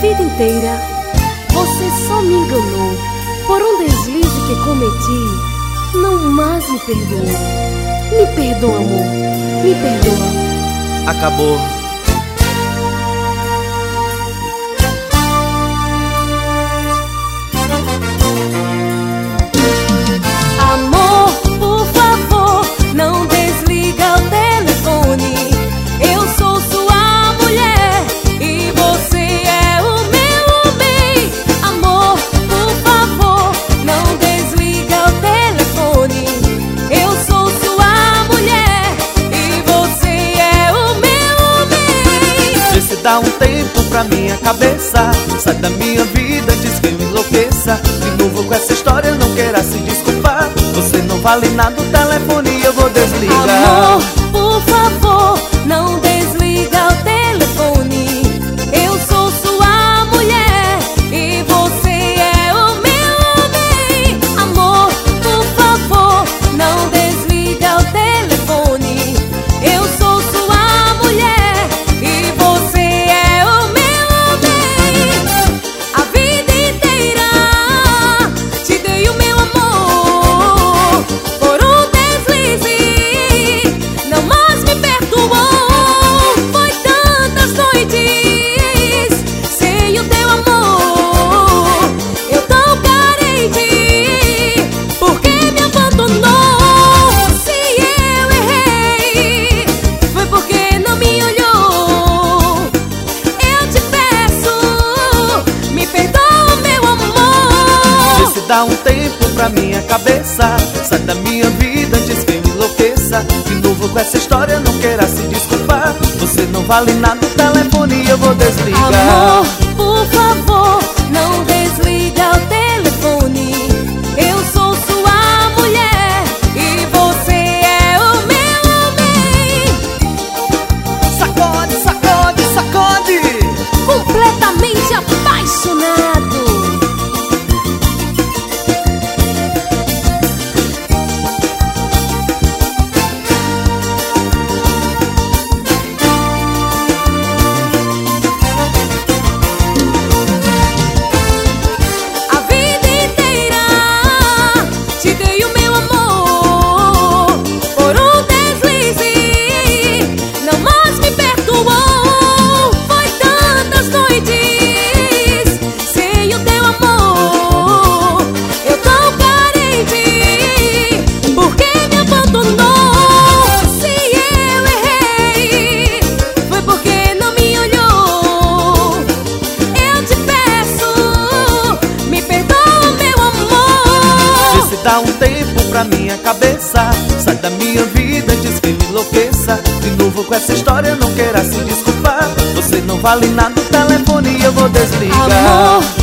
vida inteira você só me enganou. Por um deslize que cometi, não mais me perdoou. Me perdoa, amor, me perdoa. Acabou. Amor, por favor, não desliga o telefone. Eu sou sua mulher e você é o meu bem. Amor, por favor, não desliga o telefone. Eu sou sua mulher e você é o meu bem. Vê se dá um tempo pra minha cabeça. Sai da minha vida, diz que eu enlouqueça. De novo com essa história, não queira se desculpar. Você não vale nada, o telefone eu vou desligar. Amor, por favor, não desliga o telefone. Eu sou sua mulher e você é o meu bem. Amor, por favor, não desliga o telefone. Eu sou sua mulher e você é o meu bem. A vida inteira te dei o meu amor. Por um deslize, não mais me perdoou. Foi tantas noites sem o teu amor. Eu tão carente, porque me abandonou. Se eu errei, foi porque não me olhou. Eu te peço, me perdoa, meu amor. Vê se dá um tempo pra minha cabeça. Sai da minha vida, diz que eu enlouqueça. De novo com essa história, não queira se desculpar. Você não vale nada, o telefone eu vou desligar. Amor, por favor, não desliga o telefone. Eu sou sua mulher e você é o meu bem. Sacode, sacode, sacode. Completamente apaixonado. A vida inteira te dei o meu amor. Por um deslize, não mais me perdoou. Foi tantas noites sem o teu amor. Eu tão carente, porque me abandonou. Se eu errei, foi porque não me olhou. Eu te peço, me perdoa, meu amor. Vê se dá um tempo pra minha cabeça. Sai da minha vida, diz que eu enlouqueça. De novo com essa história, não queira se desculpar. Você não vale nada, o telefone eu vou desligar. Amor,